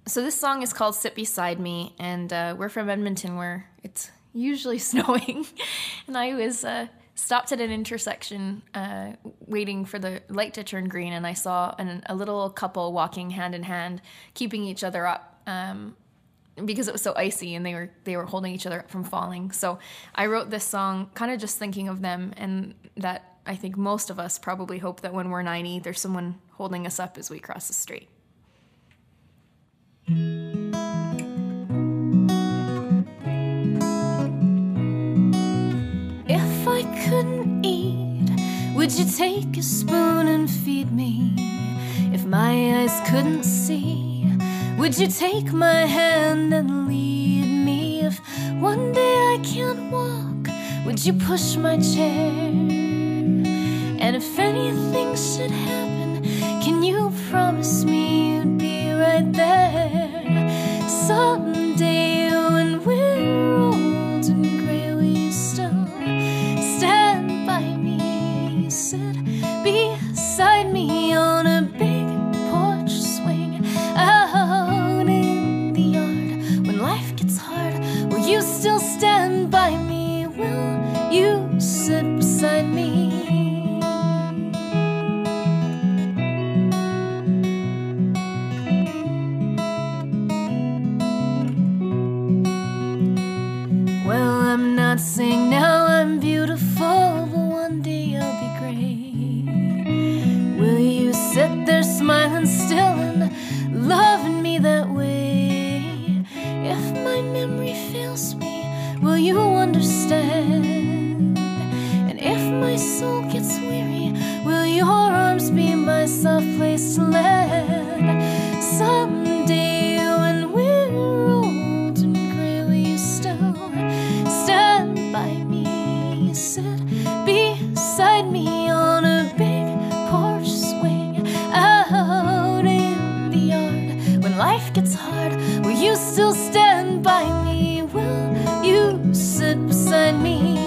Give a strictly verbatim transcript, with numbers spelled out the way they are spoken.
so this song is called Sit Beside Me, and uh, we're from Edmonton where it's usually snowing. And I was uh, stopped at an intersection uh, waiting for the light to turn green, and I saw an, a little couple walking hand in hand, keeping each other up um, because it was so icy, and they were they were holding each other up from falling. So I wrote this song kind of just thinking of them, and that I think most of us probably hope that when we're ninety, there's someone holding us up as we cross the street. If I couldn't eat, would you take a spoon and feed me? If my eyes couldn't see, would you take my hand and lead me? If one day I can't walk, would you push my chair? And if anything should happen, can you promise me you'd be right there? Someday when we're old and gray, will you still stand by me? Sit beside me on a big porch swing out in the yard. When life gets hard, will you still stand by me? Will you sit beside me? Not saying now I'm beautiful, but one day I'll be great. Will you sit there smiling still and loving me that way? If my memory fails me, will you understand? And if my soul gets weary, will your arms be my soft place to land? Someday when we're old and gray, will you still stand by me? Sit beside me on a big porch swing out in the yard. When life gets hard, will you still stand by me? Will you sit beside me?